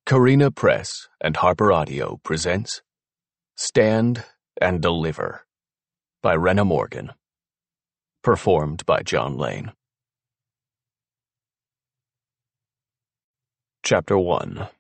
Carina Press and Harper Audio presents Stand and Deliver by Rena Morgan. Performed by John Lane. Chapter 1.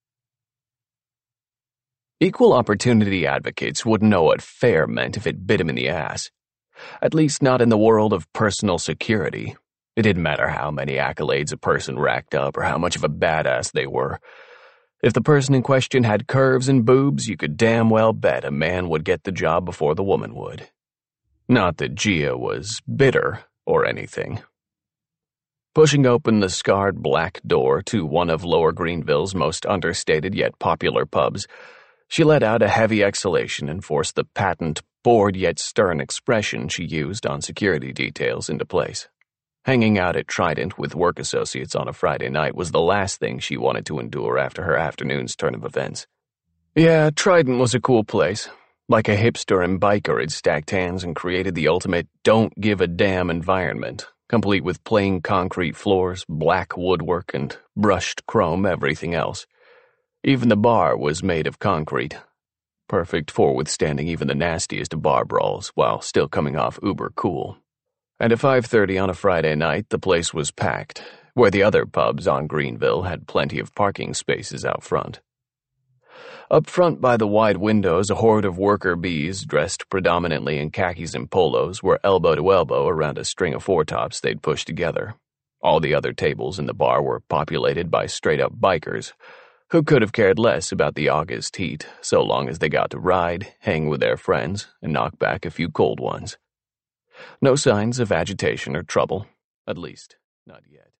Equal opportunity advocates wouldn't know what fair meant if it bit him in the ass. At least not in the world of personal security. It didn't matter how many accolades a person racked up or how much of a badass they were. If the person in question had curves and boobs, you could damn well bet a man would get the job before the woman would. Not that Gia was bitter or anything. Pushing open the scarred black door to one of Lower Greenville's most understated yet popular pubs, she let out a heavy exhalation and forced the patent, bored yet stern expression she used on security details into place. Hanging out at Trident with work associates on a Friday night was the last thing she wanted to endure after her afternoon's turn of events. Yeah, Trident was a cool place. Like a hipster and biker had stacked hands and created the ultimate don't-give-a-damn environment, complete with plain concrete floors, black woodwork, and brushed chrome everything else. Even the bar was made of concrete, perfect for withstanding even the nastiest of bar brawls while still coming off uber cool. And at 5:30 on a Friday night, the place was packed, where the other pubs on Greenville had plenty of parking spaces out front. Up front by the wide windows, a horde of worker bees, dressed predominantly in khakis and polos, were elbow to elbow around a string of four-tops they'd pushed together. All the other tables in the bar were populated by straight-up bikers, who could have cared less about the August heat, so long as they got to ride, hang with their friends, and knock back a few cold ones. No signs of agitation or trouble, at least, not yet.